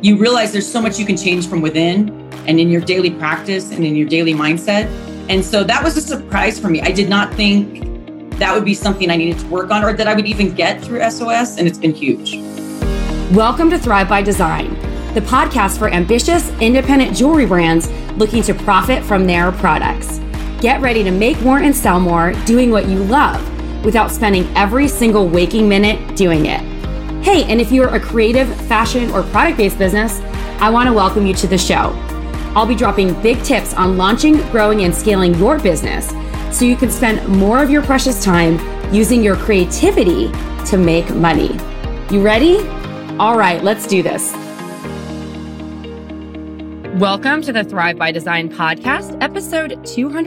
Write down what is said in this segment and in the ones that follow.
you realize there's so much you can change from within and in your daily practice and in your daily mindset. And so that was a surprise for me. I did not think that would be something I needed to work on or that I would even get through SOS, and it's been huge. Welcome to Thrive by Design, the podcast for ambitious, independent jewelry brands looking to profit from their products. Get ready to make more and sell more doing what you love without spending every single waking minute doing it. Hey, and if you're a creative, fashion, or product-based business, I want to welcome you to the show. I'll be dropping big tips on launching, growing, and scaling your business so you can spend more of your precious time using your creativity to make money. You ready? All right, let's do this. Welcome to the Thrive by Design podcast, episode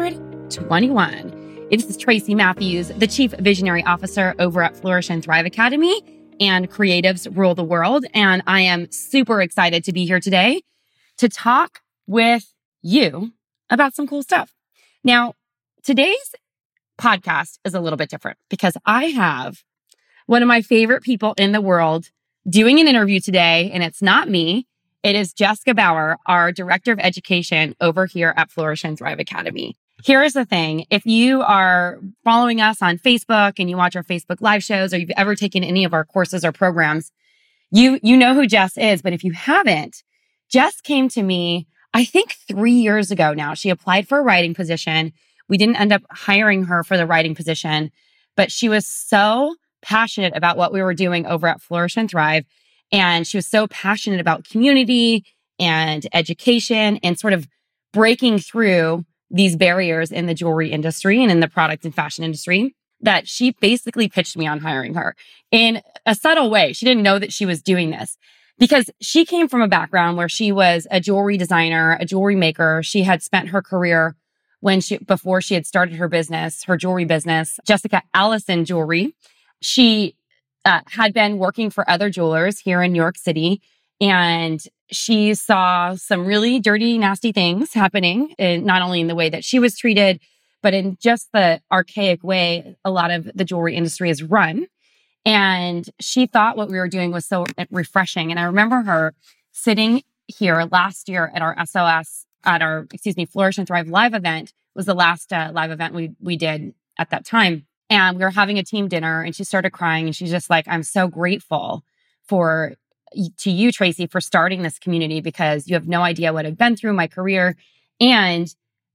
221. This is Tracy Matthews, the Chief Visionary Officer over at Flourish and Thrive Academy and Creatives Rule the World. And I am super excited to be here today to talk with you about some cool stuff. Now, today's podcast is a little bit different because I have one of my favorite people in the world doing an interview today, and it's not me. It is Jessica Bauer, our Director of Education over here at Flourish and Thrive Academy. Here's the thing. If you are following us on Facebook and you watch our Facebook live shows, or you've ever taken any of our courses or programs, you know who Jess is. But if you haven't, Jess came to me, I think 3 years ago now. She applied for a writing position. We didn't end up hiring her for the writing position, but she was so passionate about what we were doing over at Flourish and Thrive. And she was so passionate about community and education and sort of breaking through these barriers in the jewelry industry and in the product and fashion industry that she basically pitched me on hiring her in a subtle way. She didn't know that she was doing this because she came from a background where she was a jewelry designer, a jewelry maker. She had spent her career before she had started her business, her jewelry business, Jessica Allison Jewelry. She had been working for other jewelers here in New York City, and she saw some really dirty, nasty things happening, not only in the way that she was treated, but in just the archaic way a lot of the jewelry industry is run. And she thought what we were doing was so refreshing. And I remember her sitting here last year at our Flourish and Thrive live event. Was the last live event we did at that time. And we were having a team dinner, and she started crying, and she's just like, I'm so grateful to you, Tracy, for starting this community, because you have no idea what I've been through in my career and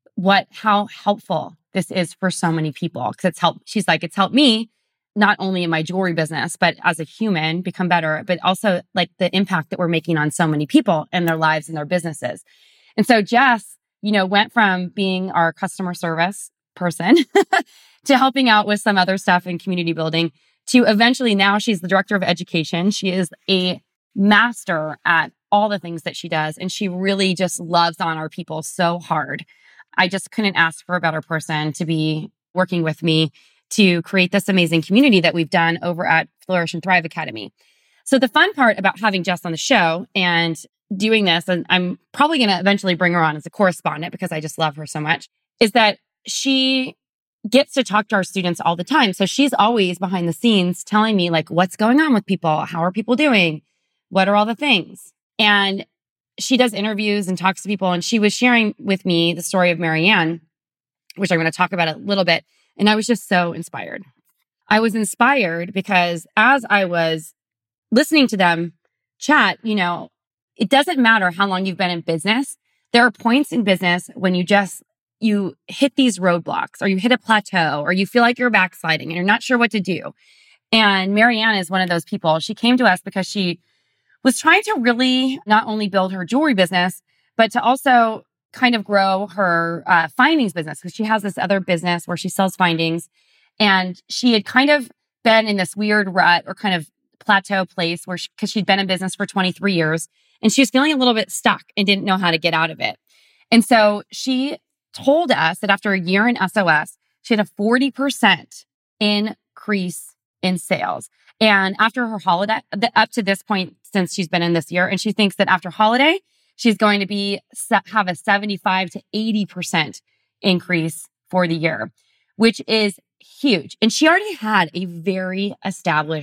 how helpful this is for so many people. She's like, it's helped me not only in my jewelry business, but as a human become better, but also like the impact that we're making on so many people and their lives and their businesses. And so Jess, went from being our customer service person to helping out with some other stuff in community building to eventually now she's the Director of Education. She is a master at all the things that she does. And she really just loves on our people so hard. I just couldn't ask for a better person to be working with me to create this amazing community that we've done over at Flourish and Thrive Academy. So the fun part about having Jess on the show and doing this, and I'm probably going to eventually bring her on as a correspondent because I just love her so much, is that she gets to talk to our students all the time. So she's always behind the scenes telling me like, what's going on with people? How are people doing? What are all the things? And she does interviews and talks to people. And she was sharing with me the story of Marianne, which I'm going to talk about a little bit. And I was just so inspired. I was inspired because as I was listening to them chat, it doesn't matter how long you've been in business. There are points in business when you hit these roadblocks, or you hit a plateau, or you feel like you're backsliding and you're not sure what to do. And Marianne is one of those people. She came to us because she was trying to really not only build her jewelry business, but to also kind of grow her findings business, because she has this other business where she sells findings. And she had kind of been in this weird rut or kind of plateau place because she'd been in business for 23 years. And she was feeling a little bit stuck and didn't know how to get out of it. And so she told us that after a year in SOS, she had a 40% increase in sales. And after her holiday, up to this point, since she's been in this year, and she thinks that after holiday, she's going to have a 75 to 80% increase for the year, which is huge. And she already had a very established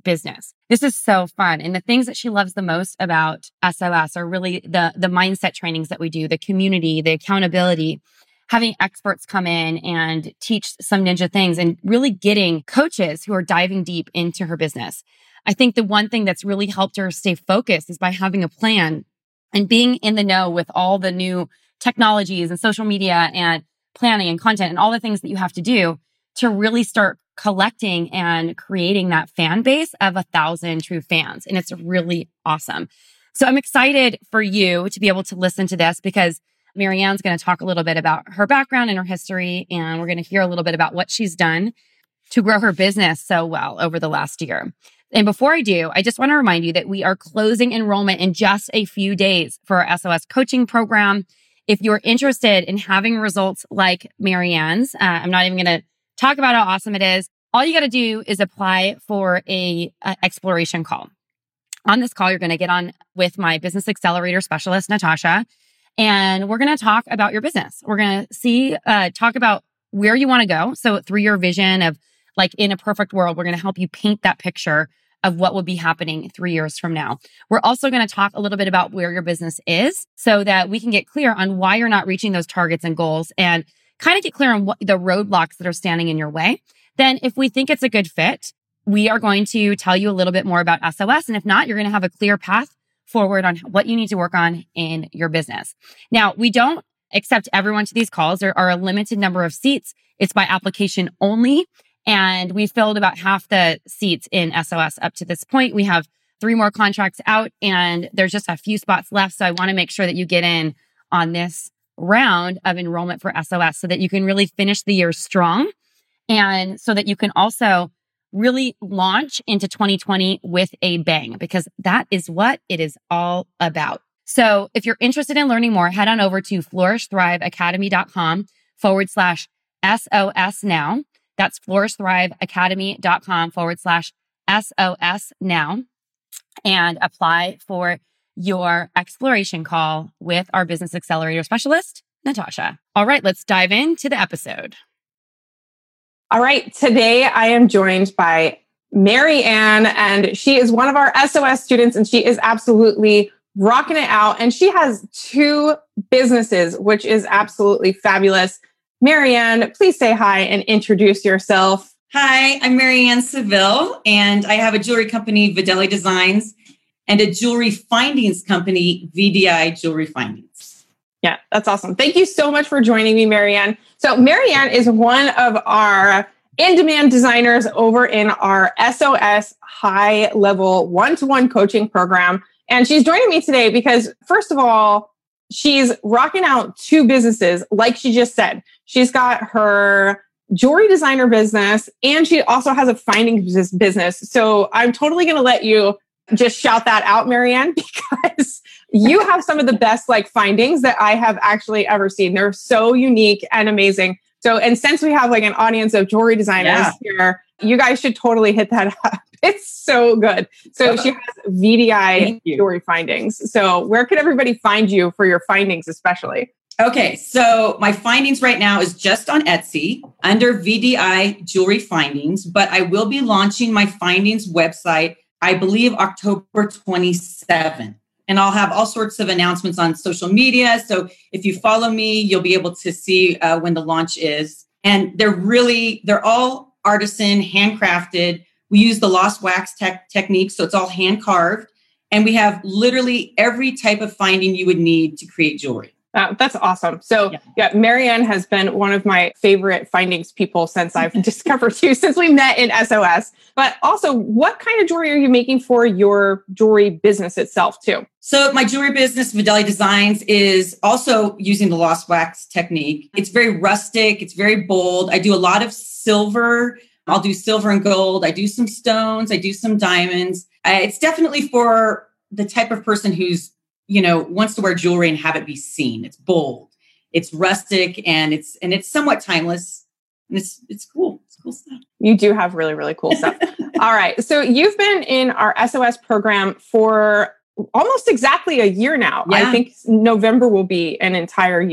business. This is so fun. And the things that she loves the most about SOS are really the mindset trainings that we do, the community, the accountability, having experts come in and teach some ninja things, and really getting coaches who are diving deep into her business. I think the one thing that's really helped her stay focused is by having a plan and being in the know with all the new technologies and social media and planning and content and all the things that you have to do to really start collecting and creating that fan base of 1,000 true fans. And it's really awesome. So I'm excited for you to be able to listen to this, because Marianne's going to talk a little bit about her background and her history, and we're going to hear a little bit about what she's done to grow her business so well over the last year. And before I do, I just want to remind you that we are closing enrollment in just a few days for our SOS coaching program. If you're interested in having results like Marianne's, I'm not even going to talk about how awesome it is. All you got to do is apply for a exploration call. On this call, you're going to get on with my business accelerator specialist, Natasha, and we're going to talk about your business. We're going to talk about where you want to go. So through your vision of, like, in a perfect world, we're going to help you paint that picture of what will be happening 3 years from now. We're also going to talk a little bit about where your business is so that we can get clear on why you're not reaching those targets and goals, and kind of get clear on what the roadblocks that are standing in your way. Then if we think it's a good fit, we are going to tell you a little bit more about SOS. And if not, you're going to have a clear path forward on what you need to work on in your business. Now, we don't accept everyone to these calls. There are a limited number of seats. It's by application only. And we filled about half the seats in SOS up to this point. We have 3 more contracts out, and there's just a few spots left. So I want to make sure that you get in on this round of enrollment for SOS so that you can really finish the year strong, and so that you can also really launch into 2020 with a bang, because that is what it is all about. So if you're interested in learning more, head on over to flourishthriveacademy.com/SOS now. That's flourishthriveacademy.com/SOS now, and apply for your exploration call with our business accelerator specialist, Natasha. All right, let's dive into the episode. All right, today I am joined by Marianne, and she is one of our SOS students, and she is absolutely rocking it out. And she has 2 businesses, which is absolutely fabulous. Marianne, please say hi and introduce yourself. Hi, I'm Marianne Seville, and I have a jewelry company, Videli Designs, and a jewelry findings company, VDI Jewelry Findings. Yeah, that's awesome. Thank you so much for joining me, Marianne. So Marianne is one of our in-demand designers over in our SOS high-level one-to-one coaching program. And she's joining me today because, first of all, she's rocking out 2 businesses, like she just said. She's got her jewelry designer business, and she also has a findings business. So I'm totally going to let you just shout that out, Marianne, because you have some of the best findings that I have actually ever seen. They're so unique and amazing. So, and since we have an audience of jewelry designers here, you guys should totally hit that up. It's so good. So she has VDI Jewelry Findings. So where can everybody find you for your findings, especially? Okay, so my findings right now is just on Etsy under VDI Jewelry Findings, but I will be launching my findings website, I believe October 27th. And I'll have all sorts of announcements on social media. So if you follow me, you'll be able to see when the launch is. And they're all artisan, handcrafted. We use the lost wax technique, so it's all hand carved. And we have literally every type of finding you would need to create jewelry. That's awesome. So yeah, Marianne has been one of my favorite findings people since I've discovered you, since we met in SOS. But also, what kind of jewelry are you making for your jewelry business itself too? So my jewelry business, Videli Designs, is also using the lost wax technique. It's very rustic. It's very bold. I do a lot of silver. I'll do silver and gold. I do some stones. I do some diamonds. It's definitely for the type of person who's wants to wear jewelry and have it be seen. It's bold, it's rustic, and it's somewhat timeless. And it's cool. It's cool stuff. You do have really, really cool stuff. All right. So you've been in our SOS program for almost exactly a year now. Yeah. I think November will be an entire year.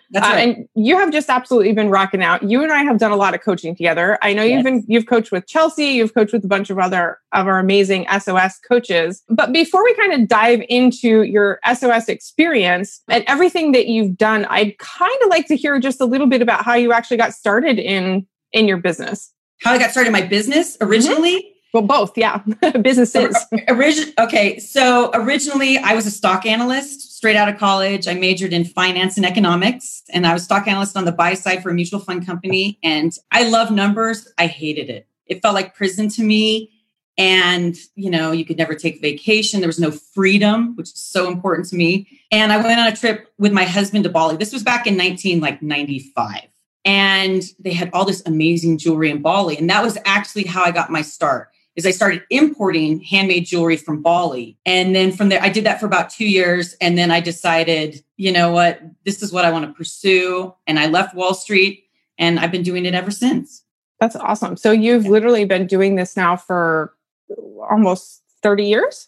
That's right. And you have just absolutely been rocking out. You and I have done a lot of coaching together. I know you've coached with Chelsea, you've coached with a bunch of other of our amazing SOS coaches. But before we kind of dive into your SOS experience and everything that you've done, I'd kind of like to hear just a little bit about how you actually got started in your business. How I got started in my business originally? Mm-hmm. Well, both, yeah. Businesses. Okay. So originally I was a stock analyst straight out of college. I majored in finance and economics, and I was stock analyst on the buy side for a mutual fund company. And I love numbers. I hated it. It felt like prison to me. And, you could never take vacation. There was no freedom, which is so important to me. And I went on a trip with my husband to Bali. This was back in 1995. And they had all this amazing jewelry in Bali. And that was actually how I got my start. Is I started importing handmade jewelry from Bali. And then from there, I did that for about 2 years. And then I decided, you know what, this is what I want to pursue. And I left Wall Street, and I've been doing it ever since. That's awesome. So you've literally been doing this now for almost 30 years?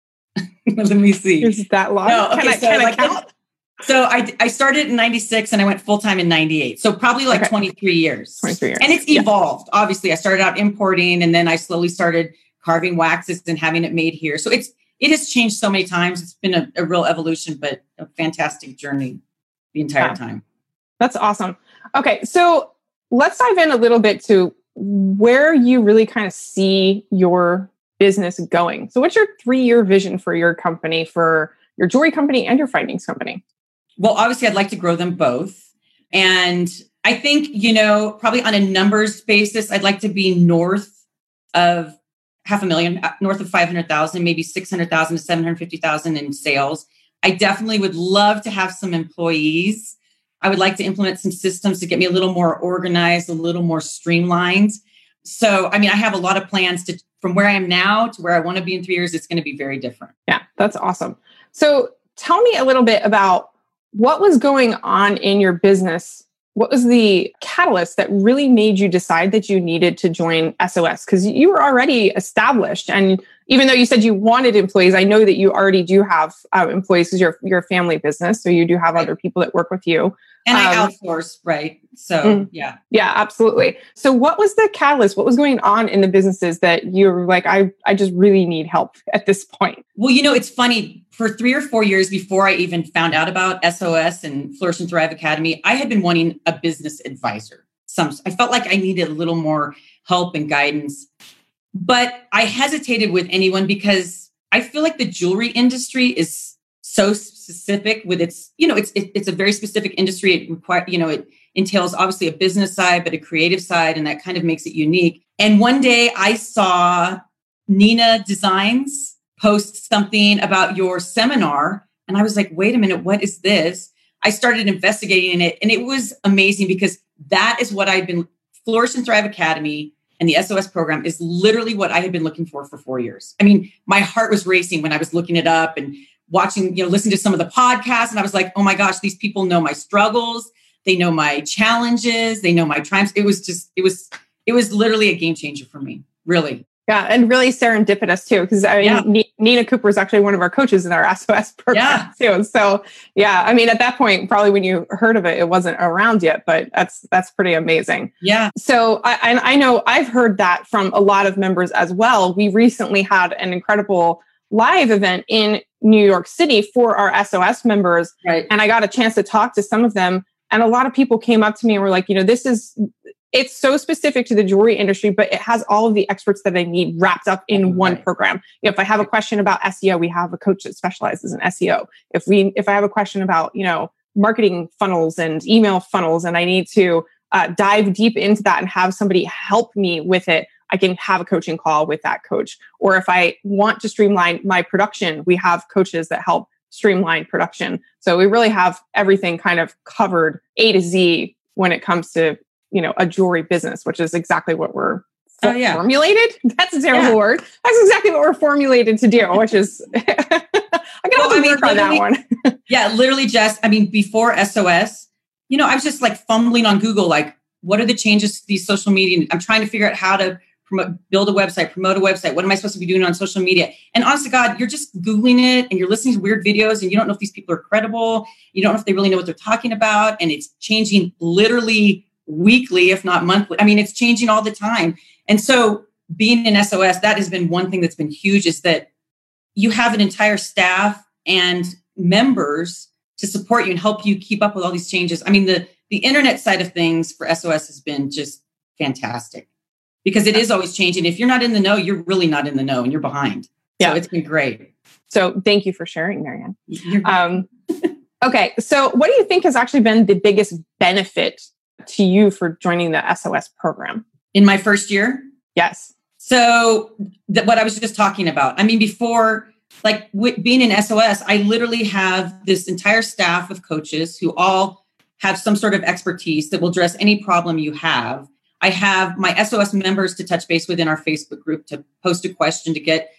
Let me see. Is that long? No, okay, can I count? So I started in 96 and I went full-time in 98. So probably 23 years. 23 years. And it's evolved. Yeah. Obviously, I started out importing, and then I slowly started carving waxes and having it made here. So it has changed so many times. It's been a real evolution, but a fantastic journey the entire time. That's awesome. Okay. So let's dive in a little bit to where you really kind of see your business going. So what's your 3-year vision for your company, for your jewelry company and your findings company? Well, obviously, I'd like to grow them both. And I think, probably on a numbers basis, I'd like to be north of 500,000, north of 500,000, maybe 600,000 to 750,000 in sales. I definitely would love to have some employees. I would like to implement some systems to get me a little more organized, a little more streamlined. So, I have a lot of plans from where I am now to where I want to be in 3 years. It's going to be very different. Yeah, that's awesome. So tell me a little bit about what was going on in your business. What was the catalyst that really made you decide that you needed to join SOS? Because you were already established. And even though you said you wanted employees, I know that you already do have employees because you're a family business. So you do have other people that work with you. And I outsource, right? So, yeah. Yeah, absolutely. So what was the catalyst? What was going on in the businesses that you were like, I just really need help at this point? Well, it's funny. For 3 or 4 years before I even found out about SOS and Flourish and Thrive Academy, I had been wanting a business advisor. I felt like I needed a little more help and guidance. But I hesitated with anyone because I feel like the jewelry industry is so specific with its, it's a very specific industry. It entails obviously a business side, but a creative side, and that kind of makes it unique. And one day I saw Nina Designs post something about your seminar, and I was like, wait a minute, what is this? I started investigating it, and it was amazing because that is what Flourish and Thrive Academy and the SOS program is literally what I had been looking for 4 years. My heart was racing when I was looking it up and watching, listening to some of the podcasts. And I was like, oh my gosh, these people know my struggles. They know my challenges. They know my triumphs. It was literally a game changer for me, really. Yeah. And really serendipitous too. Because Nina Cooper is actually one of our coaches in our SOS program too. So at that point, probably when you heard of it, it wasn't around yet, but that's pretty amazing. Yeah. So I know I've heard that from a lot of members as well. We recently had an incredible live event in New York City for our SOS members. Right. And I got a chance to talk to some of them. And a lot of people came up to me and were like, it's so specific to the jewelry industry, but it has all of the experts that I need wrapped up in one program. If I have a question about SEO, we have a coach that specializes in SEO. If I have a question about, marketing funnels and email funnels, and I need to dive deep into that and have somebody help me with it, I can have a coaching call with that coach. Or if I want to streamline my production, we have coaches that help streamline production. So we really have everything kind of covered A to Z when it comes to, a jewelry business, which is exactly what we're formulated. That's a terrible word. That's exactly what we're formulated to do, which is, I gotta work on that one. Literally just, before SOS, I was just like fumbling on Google, like, what are the changes to these social media? I'm trying to figure out how to build a website, promote a website. What am I supposed to be doing on social media? And honest to God, you're just Googling it and you're listening to weird videos and you don't know if these people are credible. You don't know if they really know what they're talking about. And it's changing literally weekly, if not monthly. I mean, it's changing all the time. And so being in SOS, that has been one thing that's been huge, is that you have an entire staff and members to support you and help you keep up with all these changes. I mean, the internet side of things for SOS has been just fantastic because it is always changing. If you're not in the know, you're really not in the know and you're behind. Yeah. So it's been great. So thank you for sharing, Marianne. Okay. So what do you think has actually been the biggest benefit to you for joining the SOS program? In my first year? Yes. So what I was just talking about, I mean, before, like being in SOS, I literally have this entire staff of coaches who all have some sort of expertise that will address any problem you have. I have my SOS members to touch base with in our Facebook group to post a question to get,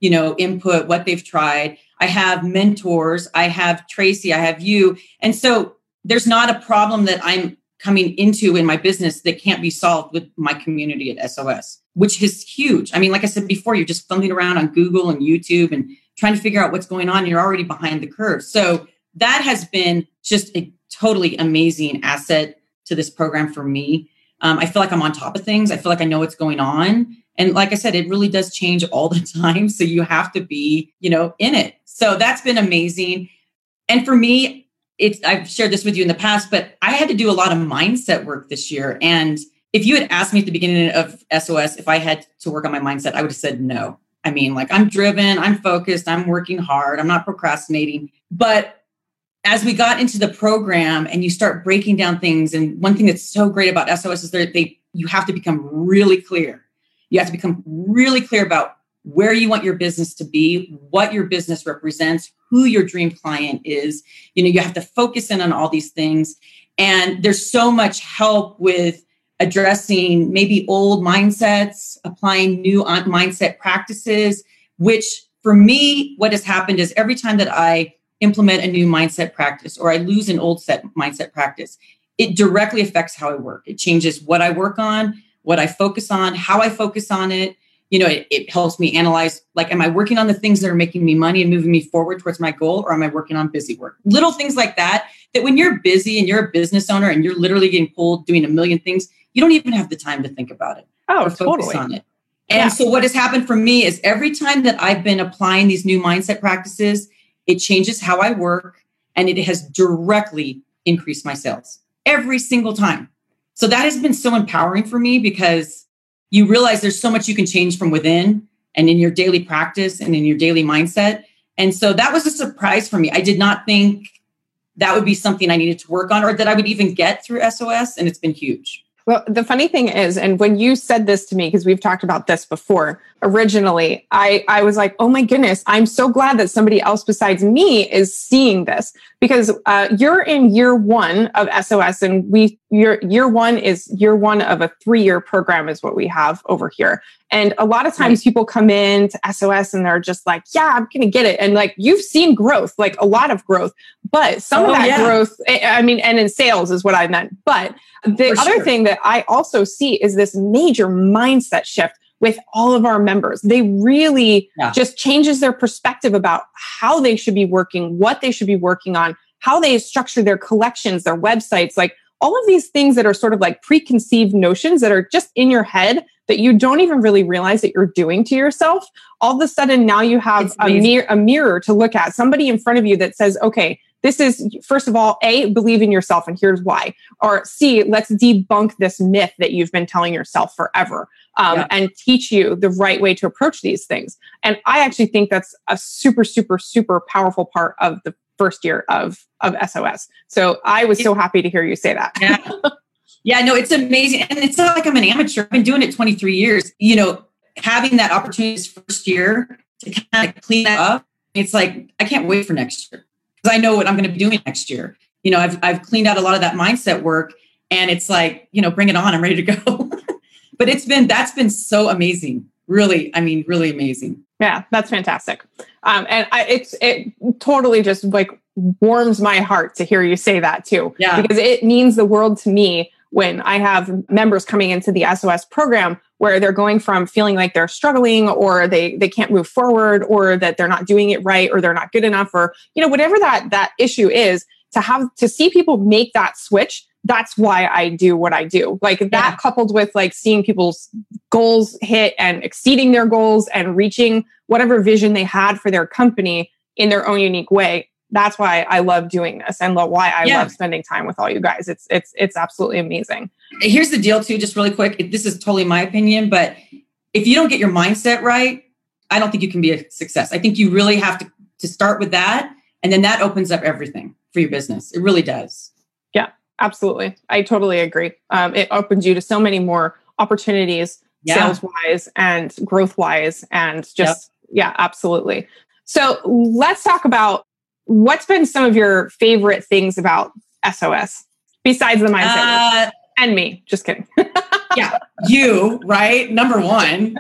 input, what they've tried. I have mentors. I have Tracy. I have you. And so there's not a problem that I'm coming into in my business that can't be solved with my community at SOS, which is huge. I mean, like I said before, you're just fumbling around on Google and YouTube and trying to figure out what's going on. You're already behind the curve. So that has been just a totally amazing asset to this program for me. I feel like I'm on top of things. I feel like I know what's going on. And like I said, it really does change all the time. So you have to be, in it. So that's been amazing. And for me, I've shared this with you in the past, but I had to do a lot of mindset work this year. And if you had asked me at the beginning of SOS, if I had to work on my mindset, I would have said no. I mean, like, I'm driven, I'm focused, I'm working hard, I'm not procrastinating. But as we got into the program and you start breaking down things, and one thing that's so great about SOS is that you have to become really clear. You have to become really clear about where you want your business to be, what your business represents, who your dream client is. You have to focus in on all these things. And there's so much help with addressing maybe old mindsets, applying new mindset practices, which for me, what has happened is every time that I implement a new mindset practice or I lose an old mindset practice, it directly affects how I work. It changes what I work on, what I focus on, how I focus on it. It helps me analyze, like, am I working on the things that are making me money and moving me forward towards my goal, or am I working on busy work? Little things like that when you're busy and you're a business owner and you're literally getting pulled doing a million things, you don't even have the time to think about it or focus on it. And so what has happened for me is every time that I've been applying these new mindset practices, it changes how I work, and it has directly increased my sales every single time. So that has been so empowering for me, because you realize there's so much you can change from within and in your daily practice and in your daily mindset. And so that was a surprise for me. I did not think that would be something I needed to work on or that I would even get through SOS. And it's been huge. Well, the funny thing is, and when you said this to me, because we've talked about this before, originally, I was like, oh my goodness, I'm so glad that somebody else besides me is seeing this, because you're in year one of SOS, and your year one is year one of a 3-year program is what we have over here. And a lot of times people come in to SOS and they're just like, yeah, I'm going to get it. And like, you've seen growth, like a lot of growth, but some of that growth, I mean, and in sales is what I meant. But the other thing that I also see is this major mindset shift with all of our members. They really just changes their perspective about how they should be working, what they should be working on, how they structure their collections, their websites, like all of these things that are sort of like preconceived notions that are just in your head that you don't even really realize that you're doing to yourself. All of a sudden, now you have a mirror to look at, somebody in front of you that says, okay, this is, first of all, A, believe in yourself, and here's why. Or C, let's debunk this myth that you've been telling yourself forever, and teach you the right way to approach these things. And I actually think that's a super, super, super powerful part of the first year of SOS. So I was so happy to hear you say that. Yeah, no, it's amazing. And it's not like I'm an amateur. I've been doing it 23 years. Having that opportunity this first year to kind of clean that up, it's like, I can't wait for next year, because I know what I'm going to be doing next year. I've cleaned out a lot of that mindset work, and it's like, bring it on. I'm ready to go. But that's been so amazing. Really, really amazing. Yeah, that's fantastic. And it totally just like warms my heart to hear you say that too. Yeah. Because it means the world to me when I have members coming into the SOS program where they're going from feeling like they're struggling or they can't move forward or that they're not doing it right or they're not good enough or, whatever that issue is, to see people make that switch. That's why I do what I do. Like that coupled with like seeing people's goals hit and exceeding their goals and reaching whatever vision they had for their company in their own unique way. That's why I love doing this and why I love spending time with all you guys. It's absolutely amazing. Here's the deal too, just really quick. This is totally my opinion, but if you don't get your mindset right, I don't think you can be a success. I think you really have to start with that. And then that opens up everything for your business. It really does. Yeah, absolutely. I totally agree. It opens you to so many more opportunities, sales-wise and growth-wise, and just, absolutely. So let's talk about what's been some of your favorite things about SOS besides the mindset and me. Just kidding. Yeah, you, right? Number one,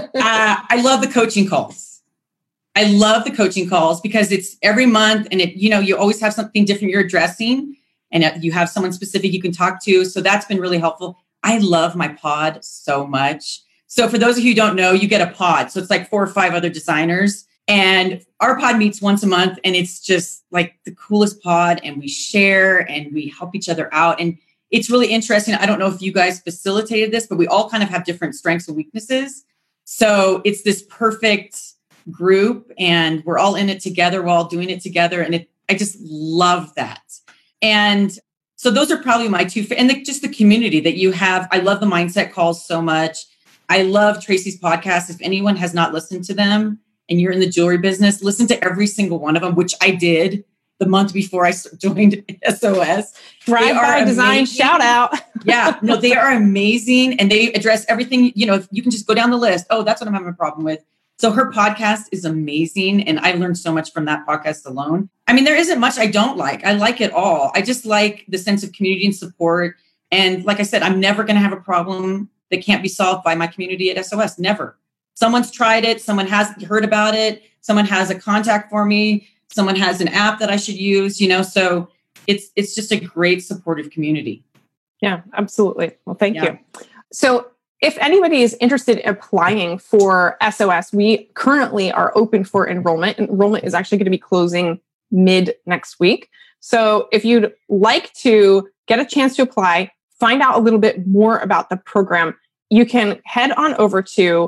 I love the coaching calls. I love the coaching calls because it's every month and you always have something different you're addressing and you have someone specific you can talk to. So that's been really helpful. I love my pod so much. So for those of you who don't know, you get a pod. So it's like 4 or 5 other designers and our pod meets once a month and it's just like the coolest pod and we share and we help each other out. And it's really interesting. I don't know if you guys facilitated this, but we all kind of have different strengths and weaknesses. So it's this perfect group and we're all in it together. We're all doing it together. And I just love that. And so those are probably my two, and just the community that you have. I love the mindset calls so much. I love Tracy's podcast. If anyone has not listened to them and you're in the jewelry business, listen to every single one of them, which I did the month before I joined SOS. Drive by Design, shout out. Yeah, no, they are amazing. And they address everything, if you can just go down the list. Oh, that's what I'm having a problem with. So her podcast is amazing. And I learned so much from that podcast alone. I mean, there isn't much I don't like. I like it all. I just like the sense of community and support. And like I said, I'm never going to have a problem that can't be solved by my community at SOS. Never. Someone's tried it. Someone has heard about it. Someone has a contact for me. Someone has an app that I should use, so it's just a great supportive community. Yeah, absolutely. Well, thank you. So if anybody is interested in applying for SOS, we currently are open for enrollment. Enrollment is actually going to be closing mid next week. So if you'd like to get a chance to apply, find out a little bit more about the program, you can head on over to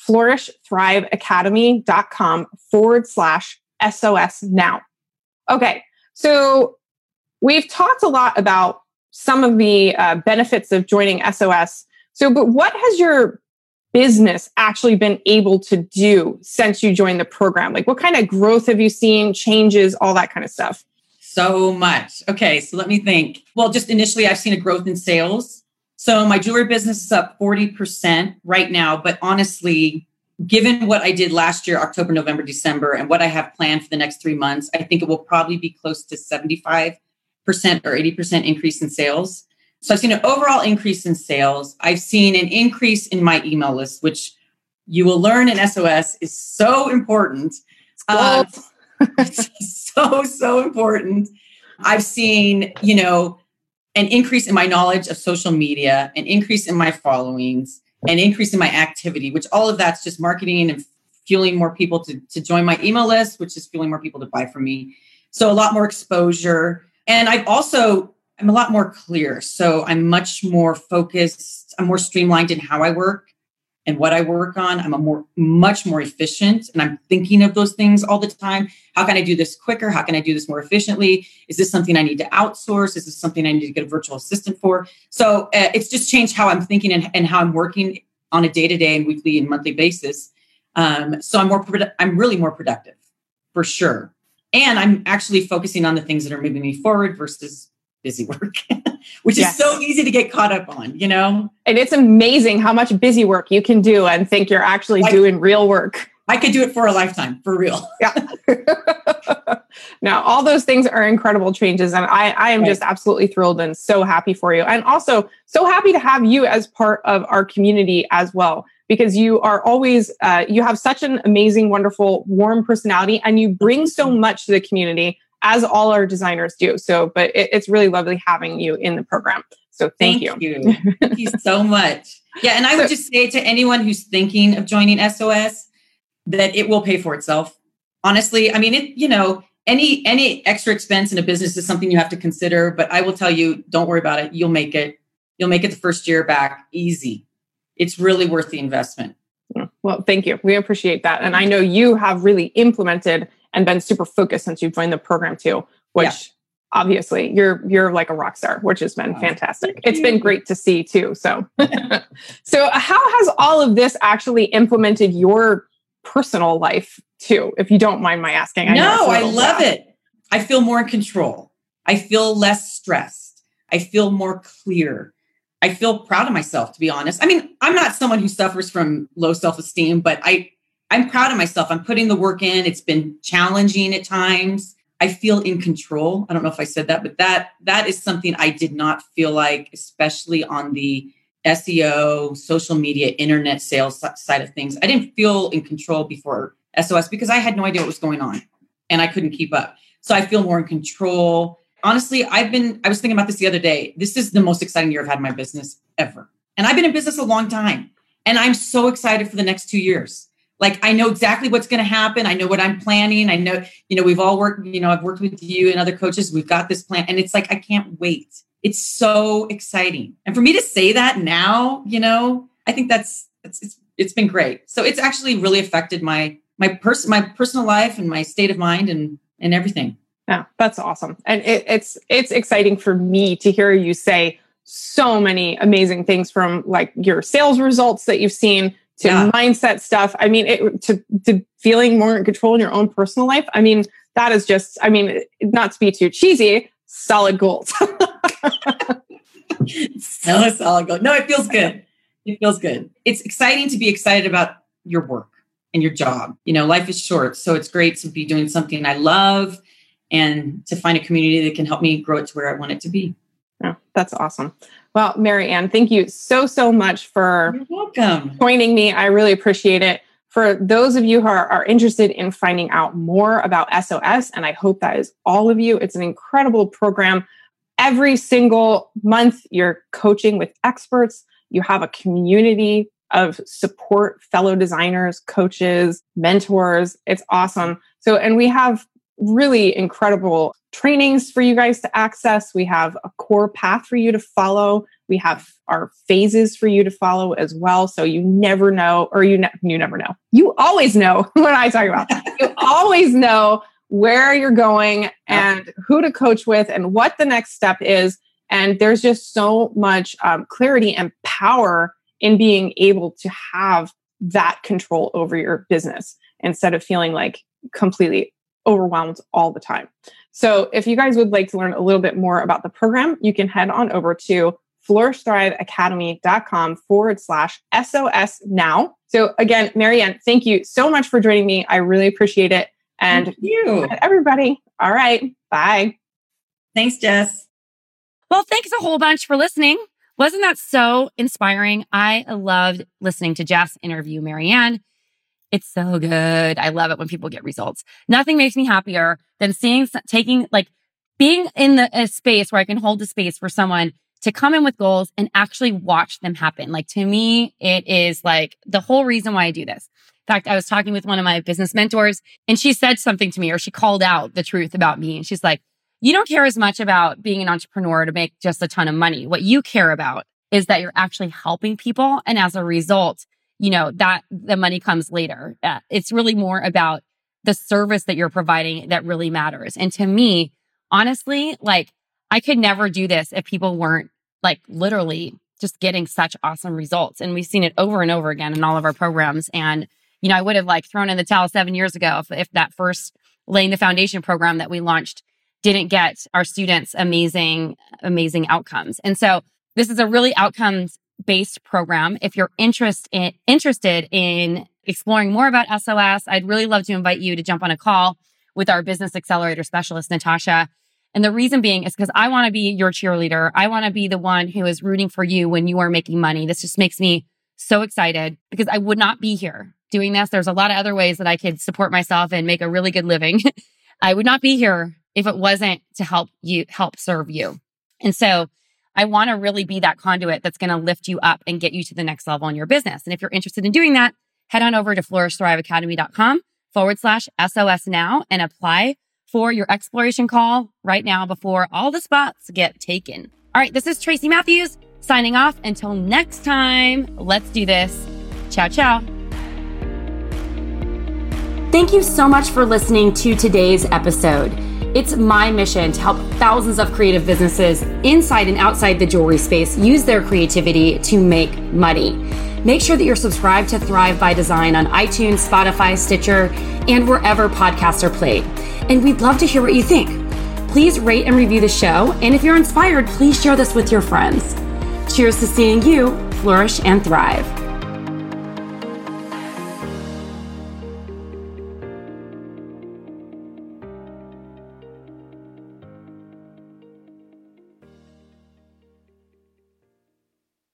flourishthriveacademy.com/SOS now. Okay. So we've talked a lot about some of the benefits of joining SOS. So, but what has your business actually been able to do since you joined the program? Like what kind of growth have you seen, changes, all that kind of stuff? So much. Okay. So let me think. Well, just initially I've seen a growth in sales. So my jewelry business is up 40% right now. But honestly, given what I did last year, October, November, December, and what I have planned for the next 3 months, I think it will probably be close to 75% or 80% increase in sales. So I've seen an overall increase in sales. I've seen an increase in my email list, which you will learn in SOS is so important. It's so important. I've seen, an increase in my knowledge of social media, an increase in my followings, an increase in my activity, which all of that's just marketing and fueling more people to join my email list, which is fueling more people to buy from me. So a lot more exposure. And I'm a lot more clear. So I'm much more focused. I'm more streamlined in how I work and what I work on. I'm much more efficient. And I'm thinking of those things all the time. How can I do this quicker? How can I do this more efficiently? Is this something I need to outsource? Is this something I need to get a virtual assistant for? So it's just changed how I'm thinking and how I'm working on a day-to-day and weekly and monthly basis. So I'm really more productive for sure. And I'm actually focusing on the things that are moving me forward versus busy work, which is so easy to get caught up on, And it's amazing how much busy work you can do and think you're actually doing real work. I could do it for a lifetime, for real. Yeah. Now, all those things are incredible changes. And I am just absolutely thrilled and so happy for you. And also so happy to have you as part of our community as well, because you are always, you have such an amazing, wonderful, warm personality, and you bring so much to the community, as all our designers do. So, but it's really lovely having you in the program. So thank you. Thank you so much. Yeah. And I would just say to anyone who's thinking of joining SOS that it will pay for itself. Honestly, I mean, any extra expense in a business is something you have to consider, but I will tell you, don't worry about it. You'll make it. You'll make it the first year back easy. It's really worth the investment. Well, thank you. We appreciate that. And I know you have really implemented and been super focused since you've joined the program too, which obviously you're like a rock star, which has been fantastic. It's been great to see too. So, so how has all of this actually implemented your personal life too, if you don't mind my asking? I love it. I feel more in control. I feel less stressed. I feel more clear. I feel proud of myself, to be honest. I mean, I'm not someone who suffers from low self-esteem, but I'm proud of myself. I'm putting the work in. It's been challenging at times. I feel in control. I don't know if I said that, but that is something I did not feel like, especially on the SEO, social media, internet sales side of things. I didn't feel in control before SOS because I had no idea what was going on and I couldn't keep up. So I feel more in control. Honestly, I was thinking about this the other day. This is the most exciting year I've had in my business ever. And I've been in business a long time. And I'm so excited for the next 2 years. Like, I know exactly what's going to happen. I know what I'm planning. I know, we've all worked, I've worked with you and other coaches. We've got this plan. And it's like, I can't wait. It's so exciting. And for me to say that now, I think it's been great. So it's actually really affected my personal life and my state of mind and everything. Yeah, that's awesome. And it's exciting for me to hear you say so many amazing things, from like your sales results that you've seen to mindset stuff. I mean, to feeling more in control in your own personal life. I mean, that is just, not to be too cheesy, solid gold. So solid gold. No, it feels good. It feels good. It's exciting to be excited about your work and your job. Life is short. So it's great to be doing something I love and to find a community that can help me grow it to where I want it to be. Oh, that's awesome. Well, Mary Ann, thank you so much for joining me. I really appreciate it. For those of you who are interested in finding out more about SOS, and I hope that is all of you, it's an incredible program. Every single month, you're coaching with experts. You have a community of support, fellow designers, coaches, mentors. It's awesome. So, and we have really incredible trainings for you guys to access. We have a core path for you to follow. We have our phases for you to follow as well. So you never know, or you never know. You always know what I talk about. You always know where you're going and who to coach with and what the next step is. And there's just so much clarity and power in being able to have that control over your business instead of feeling like completely overwhelmed all the time. So if you guys would like to learn a little bit more about the program, you can head on over to flourishthriveacademy.com/SOS now. So again, Mary Ann, thank you so much for joining me. I really appreciate it. And thank you, everybody. All right. Bye. Thanks, Jess. Well, thanks a whole bunch for listening. Wasn't that so inspiring? I loved listening to Jess interview Mary Ann. It's so good. I love it when people get results. Nothing makes me happier than being in a space where I can hold the space for someone to come in with goals and actually watch them happen. Like, to me, it is like the whole reason why I do this. In fact, I was talking with one of my business mentors and she said something to me, or she called out the truth about me. And she's like, you don't care as much about being an entrepreneur to make just a ton of money. What you care about is that you're actually helping people. And as a result, that the money comes later. It's really more about the service that you're providing that really matters. And to me, honestly, like, I could never do this if people weren't like literally just getting such awesome results. And we've seen it over and over again in all of our programs. And, I would have like thrown in the towel 7 years ago if that first Laying the Foundation program that we launched didn't get our students amazing outcomes. And so this is a really outcomes-based program. If you're interested in exploring more about SOS, I'd really love to invite you to jump on a call with our business accelerator specialist, Natasha. And the reason being is because I want to be your cheerleader. I want to be the one who is rooting for you when you are making money. This just makes me so excited because I would not be here doing this. There's a lot of other ways that I could support myself and make a really good living. I would not be here if it wasn't to help serve you. And so I want to really be that conduit that's going to lift you up and get you to the next level in your business. And if you're interested in doing that, head on over to flourishthriveacademy.com/SOS now and apply for your exploration call right now before all the spots get taken. All right, this is Tracy Matthews signing off. Until next time, let's do this. Ciao, ciao. Thank you so much for listening to today's episode. It's my mission to help thousands of creative businesses inside and outside the jewelry space use their creativity to make money. Make sure that you're subscribed to Thrive by Design on iTunes, Spotify, Stitcher, and wherever podcasts are played. And we'd love to hear what you think. Please rate and review the show. And if you're inspired, please share this with your friends. Cheers to seeing you flourish and thrive.